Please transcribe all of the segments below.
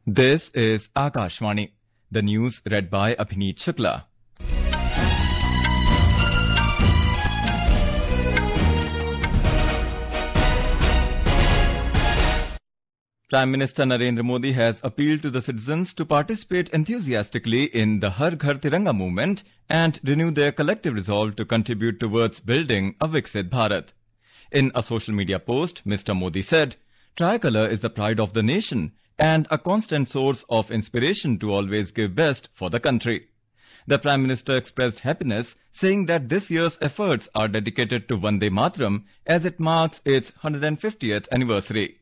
This is Akashvani. The news read by Abhineet Shukla. Prime Minister Narendra Modi has appealed to the citizens to participate enthusiastically in the Har Ghar Tiranga movement and renew their collective resolve to contribute towards building a Viksit Bharat. In a social media post, Mr. Modi said, "Tricolour is the pride of the nation and a constant source of inspiration to always give best for the country." The Prime Minister expressed happiness, saying that this year's efforts are dedicated to Vande Mataram as it marks its 150th anniversary.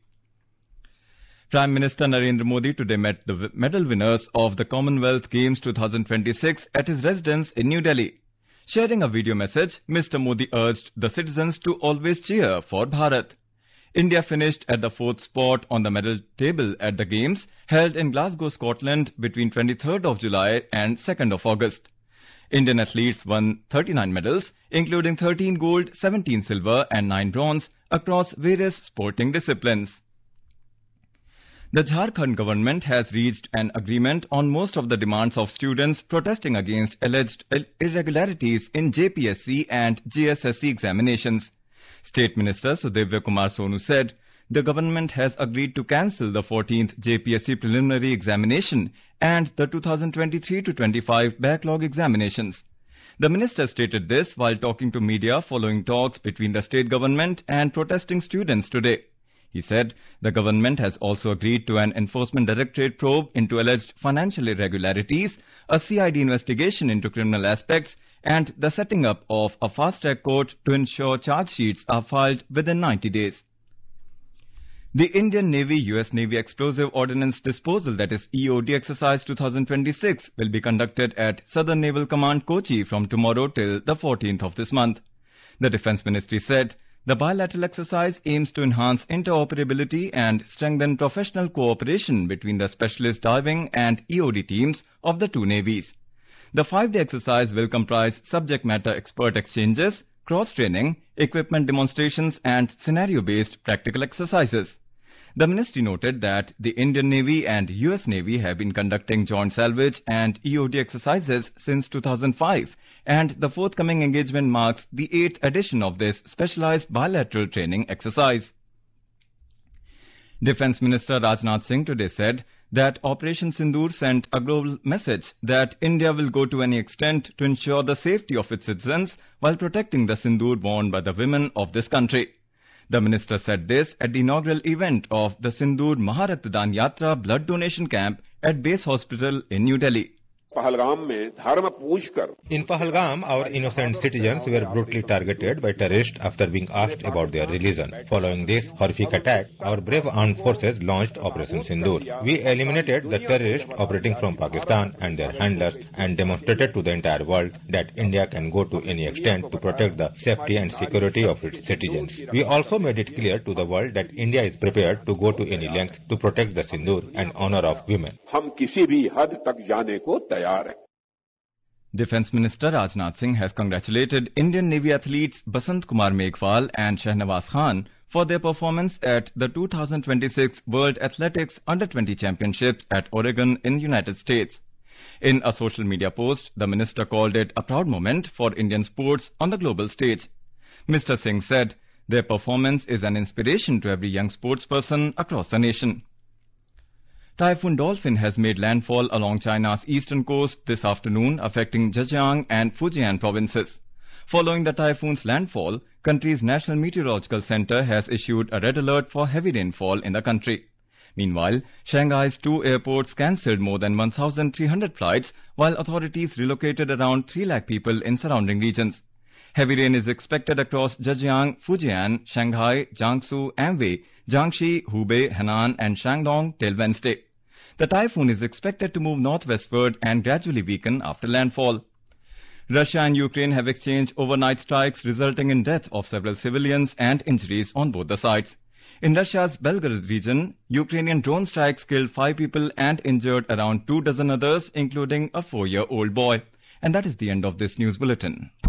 Prime Minister Narendra Modi today met the medal winners of the Commonwealth Games 2026 at his residence in New Delhi. Sharing a video message, Mr. Modi urged the citizens to always cheer for Bharat. India finished at the 4th spot on the medal table at the Games held in Glasgow, Scotland between 23rd of July and 2nd of August. Indian athletes won 39 medals, including 13 gold, 17 silver and 9 bronze across various sporting disciplines. The Jharkhand government has reached an agreement on most of the demands of students protesting against alleged irregularities in JPSC and GSSC examinations. State Minister Sudhivya Kumar Sonu said the government has agreed to cancel the 14th JPSC preliminary examination and the 2023-25 backlog examinations. The minister stated this while talking to media following talks between the state government and protesting students today. He said the government has also agreed to an Enforcement Directorate probe into alleged financial irregularities, a CID investigation into criminal aspects, and the setting up of a fast-track court to ensure charge sheets are filed within 90 days. The Indian Navy-US Navy Explosive Ordnance Disposal, that is EOD Exercise 2026, will be conducted at Southern Naval Command Kochi from tomorrow till the 14th of this month. The Defence Ministry said the bilateral exercise aims to enhance interoperability and strengthen professional cooperation between the specialist diving and EOD teams of the two navies. The 5-day exercise will comprise subject matter expert exchanges, cross-training, equipment demonstrations and scenario-based practical exercises. The ministry noted that the Indian Navy and US Navy have been conducting joint salvage and EOD exercises since 2005, and the forthcoming engagement marks the 8th edition of this specialized bilateral training exercise. Defence Minister Rajnath Singh today said that Operation Sindoor sent a global message that India will go to any extent to ensure the safety of its citizens while protecting the sindoor worn by the women of this country. The minister said this at the inaugural event of the Sindoor Maharatdan Yatra blood donation camp at Base Hospital in New Delhi. In Pahalgam, our innocent citizens were brutally targeted by terrorists after being asked about their religion. Following this horrific attack, our brave armed forces launched Operation Sindoor. We eliminated the terrorists operating from Pakistan and their handlers and demonstrated to the entire world that India can go to any extent to protect the safety and security of its citizens. We also made it clear to the world that India is prepared to go to any length to protect the Sindoor and honor of women. Defence Minister Rajnath Singh has congratulated Indian Navy athletes Basant Kumar Meghwal and Shahnawaz Khan for their performance at the 2026 World Athletics Under-20 Championships at Oregon in the United States. In a social media post, the minister called it a proud moment for Indian sports on the global stage. Mr. Singh said their performance is an inspiration to every young sportsperson across the nation. Typhoon Dolphin has made landfall along China's eastern coast this afternoon, affecting Zhejiang and Fujian provinces. Following the typhoon's landfall, country's National Meteorological Center has issued a red alert for heavy rainfall in the country. Meanwhile, Shanghai's 2 airports cancelled more than 1,300 flights, while authorities relocated around 3 lakh people in surrounding regions. Heavy rain is expected across Zhejiang, Fujian, Shanghai, Jiangsu, Anhui, Jiangxi, Hubei, Henan and Shandong till Wednesday. The typhoon is expected to move northwestward and gradually weaken after landfall. Russia and Ukraine have exchanged overnight strikes resulting in death of several civilians and injuries on both the sides. In Russia's Belgorod region, Ukrainian drone strikes killed 5 people and injured around 2 dozen others, including a 4-year-old boy. And that is the end of this news bulletin.